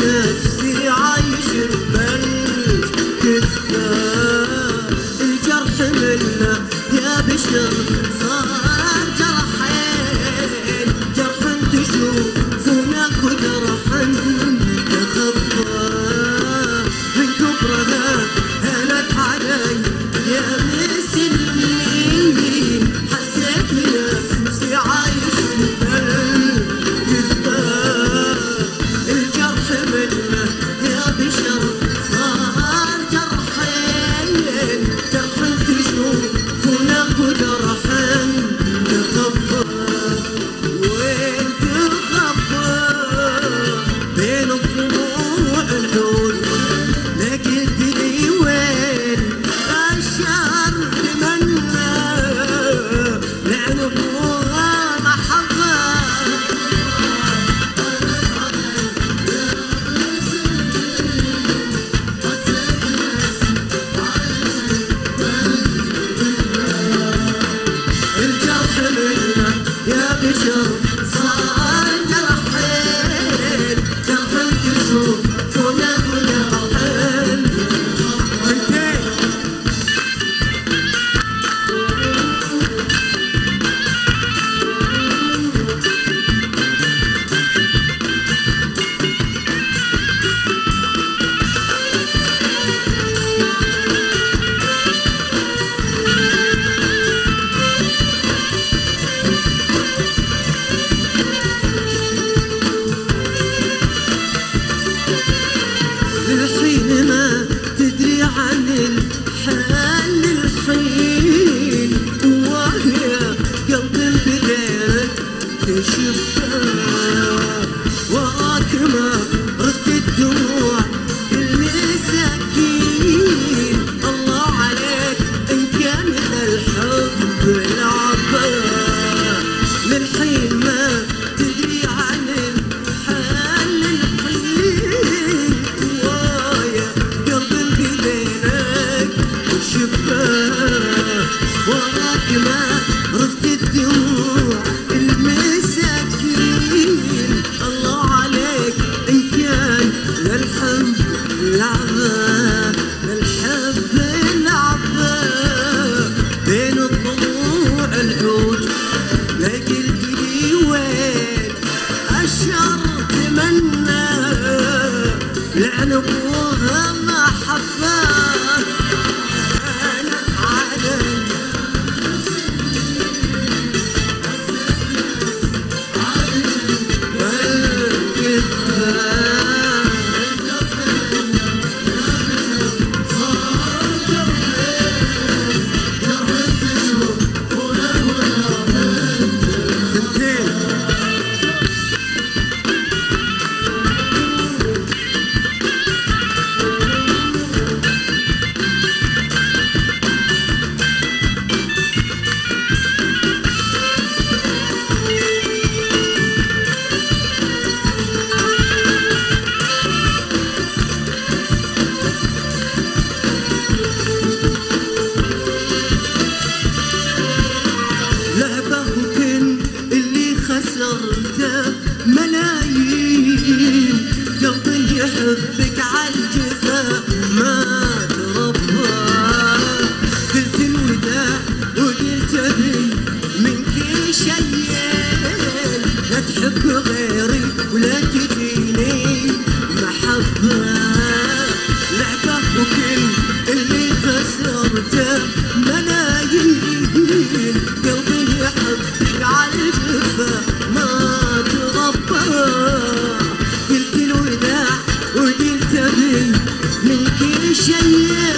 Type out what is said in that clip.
نفسي عايش بالكذبة. الجرح منا يا بشر صار جرحين، جرح تشوفونه وجرح تخبى. من كبرها هانت علي يا مسلمين، حسيت نفسي عايش بالكذبة. الجرح منه يا بشر صار جرحين، جرح تشوفونه وجرح تخبى. وين تخبى بين الضلوع العود، لا قلت لي وين الشر تمنى، لعن ابوها محبة. الجرح منه يا بشر صار جرحين، جرح تشوفونه وجرحين. للحين ما تدري عن الحال، للحين وهي قلبي بديت تشفى. وراك ما رد الدموع المساكين، الله عليك إن كان الحب لعبة. للحين ما تدري عن الحال، للحين ويا قلبي بدينك شفاه. وراك ما رفت الدموع المساكين، الله عليك إن كان للحب لعبة، للحب لعبة. بين الضلوع العود لا قلت لي وين الشر تمنى، لعن ابوها محبة. انا علي خسرته ملايين، قلبي يحبك عالجفا ما تربى. قلت الوداع وقلت ابي منك شيئين، لا تحب غيري ولا تجيني محبة. لعبة وكل اللي خسرته ملايين، قلبي يحبك عالجفا ما تربى. قلت الوداع وقلت ابي منك شيئين،